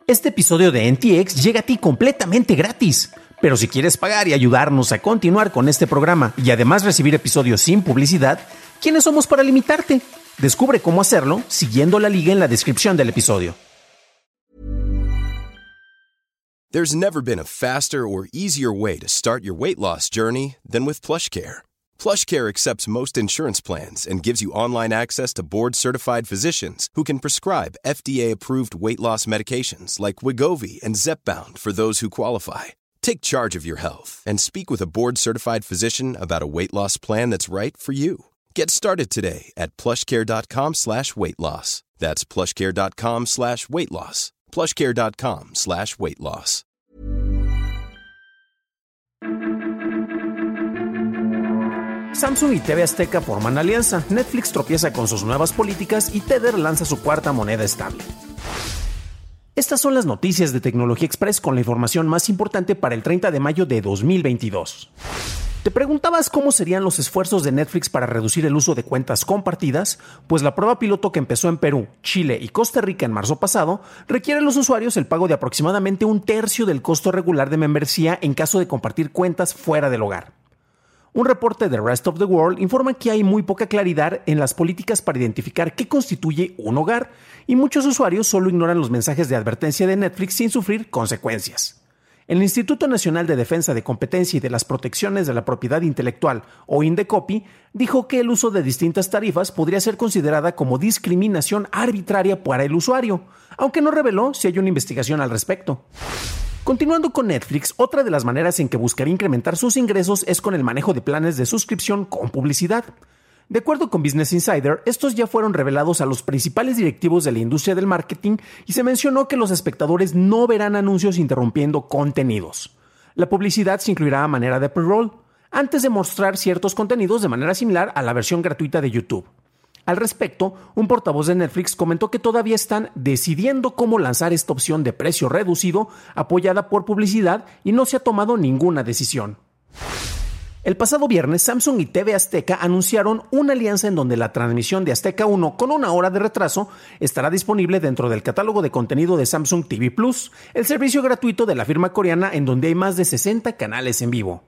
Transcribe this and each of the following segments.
Este episodio de NTX llega a ti completamente gratis. Pero si quieres pagar y ayudarnos a continuar con este programa y además recibir episodios sin publicidad, ¿quiénes somos para limitarte? Descubre cómo hacerlo siguiendo la liga en la descripción del episodio. There's never been a faster or easier way to start your weight loss journey than with PlushCare. PlushCare accepts most insurance plans and gives you online access to board-certified physicians who can prescribe FDA-approved weight loss medications like Wegovy and Zepbound for those who qualify. Take charge of your health and speak with a board-certified physician about a weight loss plan that's right for you. Get started today at plushcare.com/weight loss. That's plushcare.com/weight loss. plushcare.com/weight loss. Samsung y TV Azteca forman alianza, Netflix tropieza con sus nuevas políticas y Tether lanza su cuarta moneda estable. Estas son las noticias de Tecnología Express con la información más importante para el 30 de mayo de 2022. ¿Te preguntabas cómo serían los esfuerzos de Netflix para reducir el uso de cuentas compartidas? Pues la prueba piloto que empezó en Perú, Chile y Costa Rica en marzo pasado requiere a los usuarios el pago de aproximadamente un tercio del costo regular de membresía en caso de compartir cuentas fuera del hogar. Un reporte de Rest of the World informa que hay muy poca claridad en las políticas para identificar qué constituye un hogar y muchos usuarios solo ignoran los mensajes de advertencia de Netflix sin sufrir consecuencias. El Instituto Nacional de Defensa de Competencia y de las Protecciones de la Propiedad Intelectual, o INDECOPI, dijo que el uso de distintas tarifas podría ser considerada como discriminación arbitraria para el usuario, aunque no reveló si hay una investigación al respecto. Continuando con Netflix, otra de las maneras en que buscaría incrementar sus ingresos es con el manejo de planes de suscripción con publicidad. De acuerdo con Business Insider, estos ya fueron revelados a los principales directivos de la industria del marketing y se mencionó que los espectadores no verán anuncios interrumpiendo contenidos. La publicidad se incluirá a manera de pre-roll, antes de mostrar ciertos contenidos de manera similar a la versión gratuita de YouTube. Al respecto, un portavoz de Netflix comentó que todavía están decidiendo cómo lanzar esta opción de precio reducido apoyada por publicidad y no se ha tomado ninguna decisión. El pasado viernes, Samsung y TV Azteca anunciaron una alianza en donde la transmisión de Azteca 1 con 1 hora de retraso estará disponible dentro del catálogo de contenido de Samsung TV Plus, el servicio gratuito de la firma coreana en donde hay más de 60 canales en vivo.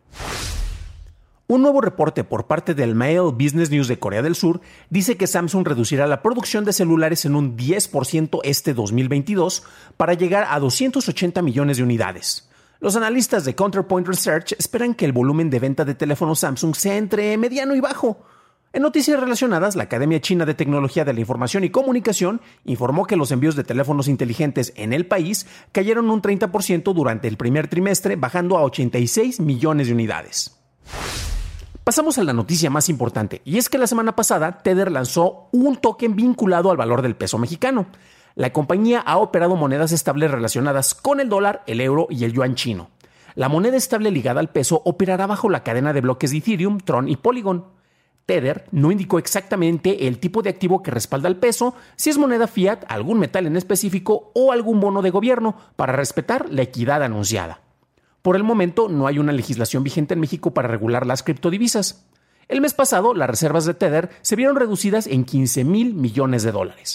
Un nuevo reporte por parte del Mail Business News de Corea del Sur dice que Samsung reducirá la producción de celulares en un 10% este 2022 para llegar a 280 millones de unidades. Los analistas de Counterpoint Research esperan que el volumen de venta de teléfonos Samsung sea entre mediano y bajo. En noticias relacionadas, la Academia China de Tecnología de la Información y Comunicación informó que los envíos de teléfonos inteligentes en el país cayeron un 30% durante el primer trimestre, bajando a 86 millones de unidades. Pasamos a la noticia más importante, y es que la semana pasada Tether lanzó un token vinculado al valor del peso mexicano. La compañía ha operado monedas estables relacionadas con el dólar, el euro y el yuan chino. La moneda estable ligada al peso operará bajo la cadena de bloques de Ethereum, Tron y Polygon. Tether no indicó exactamente el tipo de activo que respalda el peso, si es moneda fiat, algún metal en específico o algún bono de gobierno, para respetar la equidad anunciada. Por el momento, no hay una legislación vigente en México para regular las criptodivisas. El mes pasado, las reservas de Tether se vieron reducidas en $15,000 millones.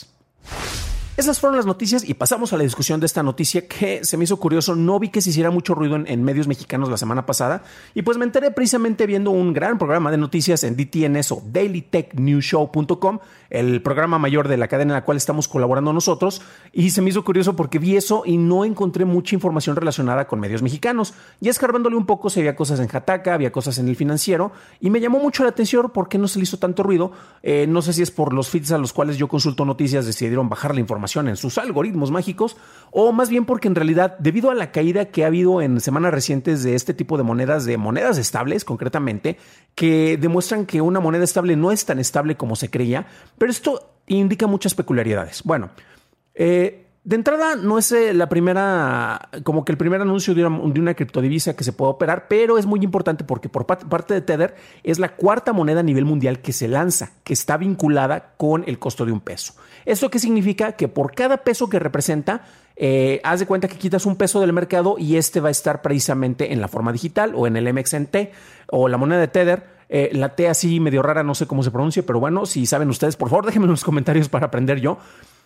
Esas fueron las noticias y pasamos a la discusión de esta noticia que se me hizo curioso. No vi que se hiciera mucho ruido en medios mexicanos la semana pasada y pues me enteré precisamente viendo un gran programa de noticias en DTNS o dailytechnewsshow.com, el programa mayor de la cadena en la cual estamos colaborando nosotros, y se me hizo curioso porque vi eso y no encontré mucha información relacionada con medios mexicanos. Y escarbándole un poco se veía cosas en Jataca, había cosas en El Financiero y me llamó mucho la atención por qué no se le hizo tanto ruido. No sé si es por los feeds a los cuales yo consulto noticias decidieron bajar la información en sus algoritmos mágicos, o más bien porque en realidad, debido a la caída que ha habido en semanas recientes de este tipo de monedas estables concretamente, que demuestran que una moneda estable no es tan estable como se creía, pero esto indica muchas peculiaridades. Bueno, de entrada no es el primer anuncio de una criptodivisa que se pueda operar, pero es muy importante porque por parte de Tether es la cuarta moneda a nivel mundial que se lanza, que está vinculada con el costo de un peso. ¿Esto qué significa? Que por cada peso que representa, haz de cuenta que quitas un peso del mercado y este va a estar precisamente en la forma digital o en el MXNT o la moneda de Tether. La T así medio rara, no sé cómo se pronuncia, pero bueno, si saben ustedes, por favor déjenme en los comentarios para aprender yo.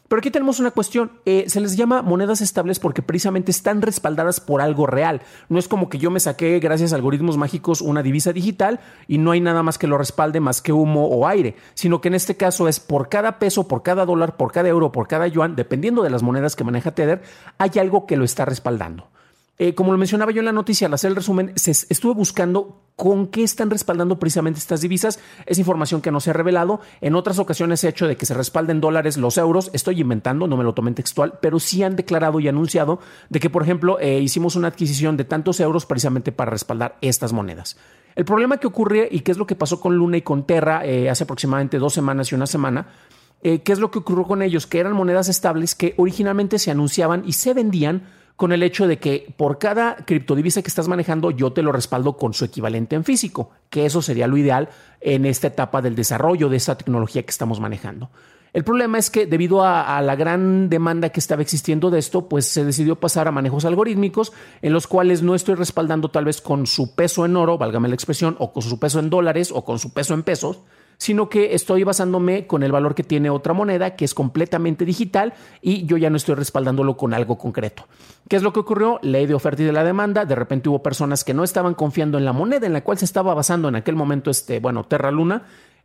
Pero aquí tenemos una cuestión, se les llama monedas estables porque precisamente están respaldadas por algo real. No es como que yo me saqué, gracias a algoritmos mágicos, una divisa digital y no hay nada más que lo respalde más que humo o aire, sino que en este caso es por cada peso, por cada dólar, por cada euro, por cada yuan, dependiendo de las monedas que maneja Tether, hay algo que lo está respaldando. Como lo mencionaba yo en la noticia, al hacer el resumen, estuve buscando con qué están respaldando precisamente estas divisas. Es información que no se ha revelado. En otras ocasiones se ha hecho de que se respalden dólares los euros. Estoy inventando, no me lo tomen textual, pero sí han declarado y anunciado de que, por ejemplo, hicimos una adquisición de tantos euros precisamente para respaldar estas monedas. El problema que ocurre y qué es lo que pasó con Luna y con Terra hace aproximadamente 2 semanas y una semana, ¿qué es lo que ocurrió con ellos? Que eran monedas estables que originalmente se anunciaban y se vendían con el hecho de que por cada criptodivisa que estás manejando yo te lo respaldo con su equivalente en físico, que eso sería lo ideal en esta etapa del desarrollo de esta tecnología que estamos manejando. El problema es que debido a la gran demanda que estaba existiendo de esto, pues se decidió pasar a manejos algorítmicos en los cuales no estoy respaldando tal vez con su peso en oro, válgame la expresión, o con su peso en dólares o con su peso en pesos, sino que estoy basándome con el valor que tiene otra moneda que es completamente digital y yo ya no estoy respaldándolo con algo concreto. ¿Qué es lo que ocurrió? Ley de oferta y de la demanda. De repente hubo personas que no estaban confiando en la moneda en la cual se estaba basando en aquel momento Terra Luna.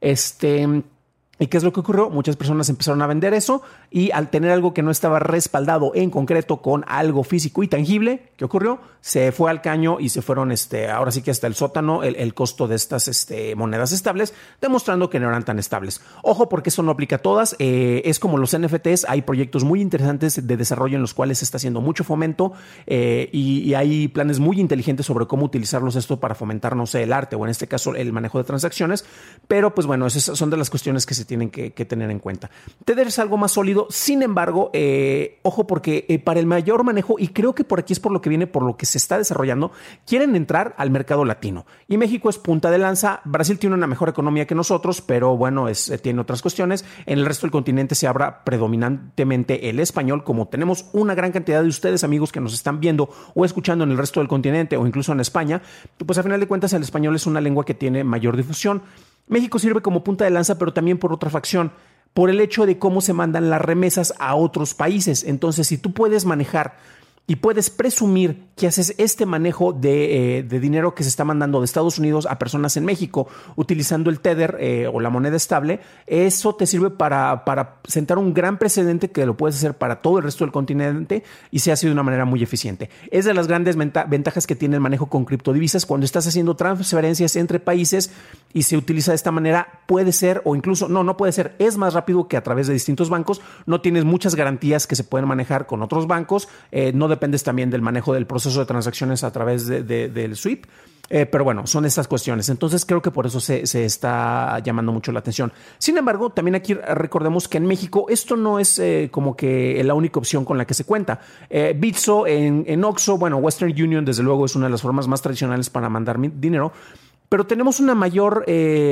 ¿Y qué es lo que ocurrió? Muchas personas empezaron a vender eso y al tener algo que no estaba respaldado en concreto con algo físico y tangible, ¿qué ocurrió? Se fue al caño y se fueron ahora sí que hasta el sótano el costo de estas monedas estables, demostrando que no eran tan estables. Ojo, porque eso no aplica a todas. Es como los NFTs, hay proyectos muy interesantes de desarrollo en los cuales se está haciendo mucho fomento y hay planes muy inteligentes sobre cómo utilizarlos esto para fomentar, no sé, el arte o en este caso el manejo de transacciones. Pero pues bueno, esas son de las cuestiones que se tienen que tener en cuenta. Tether es algo más sólido, sin embargo, ojo porque para el mayor manejo, y creo que por aquí es por lo que viene, por lo que se está desarrollando, quieren entrar al mercado latino. Y México es punta de lanza. Brasil tiene una mejor economía que nosotros, pero bueno, tiene otras cuestiones. En el resto del continente se habla predominantemente el español, como tenemos una gran cantidad de ustedes, amigos, que nos están viendo o escuchando en el resto del continente o incluso en España, pues a final de cuentas el español es una lengua que tiene mayor difusión. México sirve como punta de lanza, pero también por otra facción, por el hecho de cómo se mandan las remesas a otros países. Entonces, si tú puedes manejar y puedes presumir que haces este manejo de dinero que se está mandando de Estados Unidos a personas en México utilizando el Tether o la moneda estable, eso te sirve para sentar un gran precedente que lo puedes hacer para todo el resto del continente y se hace de una manera muy eficiente. Es de las grandes ventajas que tiene el manejo con criptodivisas. Cuando estás haciendo transferencias entre países y se utiliza de esta manera, puede ser o incluso, no puede ser, es más rápido que a través de distintos bancos. No tienes muchas garantías que se pueden manejar con otros bancos, no dependes también del manejo del proceso de transacciones a través del SWIFT, pero bueno, son estas cuestiones. Entonces creo que por eso se está llamando mucho la atención. Sin embargo, también aquí recordemos que en México esto no es como que la única opción con la que se cuenta. Bitso en Oxxo, bueno, Western Union desde luego es una de las formas más tradicionales para mandar dinero, pero tenemos una mayor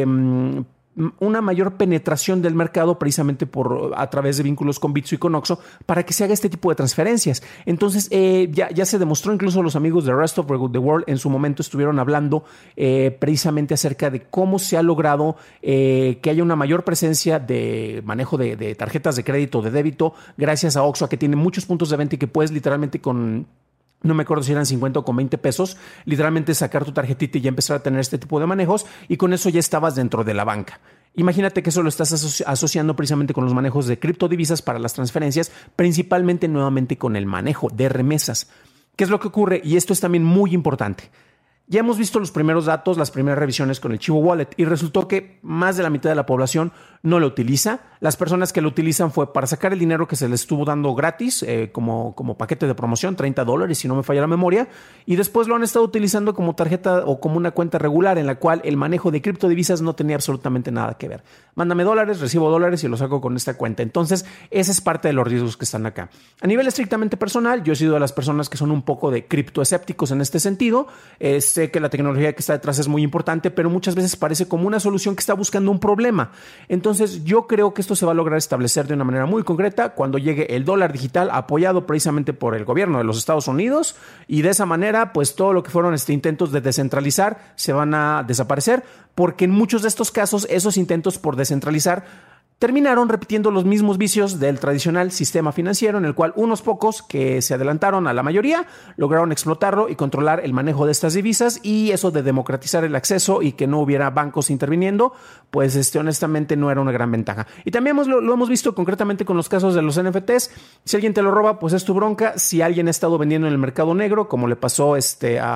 penetración del mercado precisamente a través de vínculos con Bitso y con Oxxo para que se haga este tipo de transferencias. Entonces ya se demostró, incluso los amigos de Rest of the World en su momento estuvieron hablando precisamente acerca de cómo se ha logrado que haya una mayor presencia de manejo de tarjetas de crédito, de débito, gracias a Oxxo, que tiene muchos puntos de venta y que puedes literalmente no me acuerdo si eran 50 o con 20 pesos, literalmente sacar tu tarjetita y ya empezar a tener este tipo de manejos y con eso ya estabas dentro de la banca. Imagínate que eso lo estás asociando precisamente con los manejos de criptodivisas para las transferencias, principalmente nuevamente con el manejo de remesas. ¿Qué es lo que ocurre? Y esto es también muy importante. Ya hemos visto los primeros datos, las primeras revisiones con el Chivo Wallet y resultó que más de la mitad de la población no lo utiliza. Las personas que lo utilizan fue para sacar el dinero que se les estuvo dando gratis como paquete de promoción, $30 si no me falla la memoria, y después lo han estado utilizando como tarjeta o como una cuenta regular en la cual el manejo de criptodivisas no tenía absolutamente nada que ver. Mándame dólares, recibo dólares y los saco con esta cuenta. Entonces, ese es parte de los riesgos que están acá. A nivel estrictamente personal, yo he sido de las personas que son un poco de criptoescépticos en este sentido. Sé que la tecnología que está detrás es muy importante, pero muchas veces parece como una solución que está buscando un problema. Entonces, yo creo que esto se va a lograr establecer de una manera muy concreta cuando llegue el dólar digital apoyado precisamente por el gobierno de los Estados Unidos y de esa manera, pues todo lo que fueron intentos de descentralizar se van a desaparecer porque en muchos de estos casos, esos intentos por descentralizar terminaron repitiendo los mismos vicios del tradicional sistema financiero, en el cual unos pocos que se adelantaron a la mayoría lograron explotarlo y controlar el manejo de estas divisas, y eso de democratizar el acceso y que no hubiera bancos interviniendo, pues honestamente no era una gran ventaja. Y también lo hemos visto concretamente con los casos de los NFTs. Si alguien te lo roba, pues es tu bronca. Si alguien ha estado vendiendo en el mercado negro, como le pasó el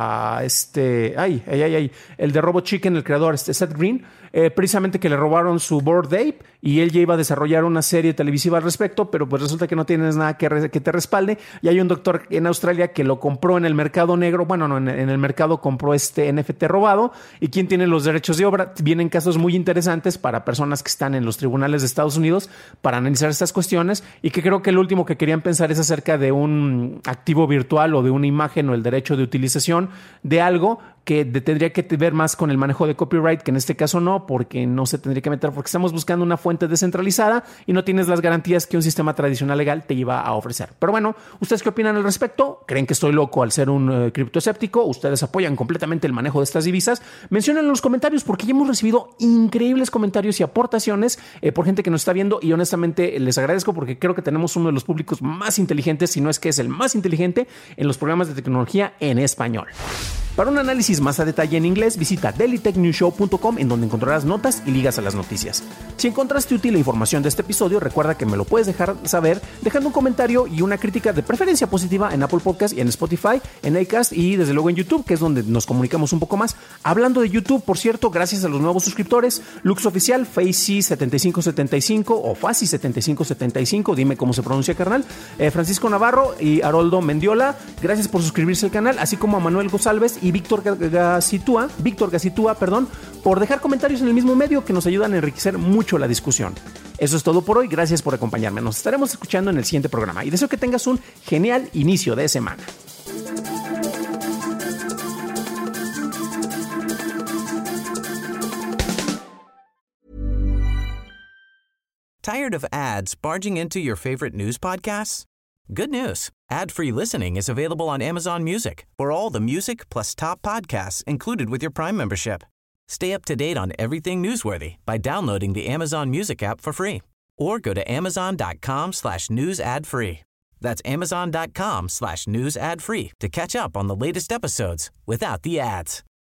de Robot Chicken, el creador, Seth Green, precisamente que le robaron su Bored Ape y él ya iba a desarrollar una serie televisiva al respecto, pero pues resulta que no tienes nada que te respalde, y hay un doctor en Australia que lo compró en el mercado negro, en el mercado compró este NFT robado, y ¿quién tiene los derechos de obra? Vienen casos muy interesantes para personas que están en los tribunales de Estados Unidos para analizar estas cuestiones, y que creo que lo último que querían pensar es acerca de un activo virtual o de una imagen o el derecho de utilización de algo que tendría que ver más con el manejo de copyright, que en este caso no, porque no se tendría que meter, porque estamos buscando una fuente descentralizada y no tienes las garantías que un sistema tradicional legal te iba a ofrecer. Pero bueno, ¿ustedes qué opinan al respecto? ¿Creen que estoy loco al ser un criptoescéptico? ¿Ustedes apoyan completamente el manejo de estas divisas? Mencionen en los comentarios, porque ya hemos recibido increíbles comentarios y aportaciones por gente que nos está viendo, y honestamente les agradezco, porque creo que tenemos uno de los públicos más inteligentes, si no es que es el más inteligente, en los programas de tecnología en español. Para un análisis más a detalle en inglés, visita dailytechnewshow.com, en donde encontrarás notas y ligas a las noticias. Si encontraste útil la información de este episodio, recuerda que me lo puedes dejar saber dejando un comentario y una crítica de preferencia positiva en Apple Podcast y en Spotify, en Acast y desde luego en YouTube, que es donde nos comunicamos un poco más. Hablando de YouTube, por cierto, gracias a los nuevos suscriptores, Lux Oficial, Facey7575 o Faci7575, dime cómo se pronuncia, carnal, Francisco Navarro y Haroldo Mendiola, gracias por suscribirse al canal, así como a Manuel González y Víctor Gacitúa, por dejar comentarios en el mismo medio, que nos ayudan a enriquecer mucho la discusión. Eso es todo por hoy, gracias por acompañarme, nos estaremos escuchando en el siguiente programa y deseo que tengas un genial inicio de semana. Tired of ads barging into your favorite news podcasts? Good news. Ad-free listening is available on Amazon Music for all the music plus top podcasts included with your Prime membership. Stay up to date on everything newsworthy by downloading the Amazon Music app for free or go to amazon.com/news ad free. That's amazon.com/news ad free to catch up on the latest episodes without the ads.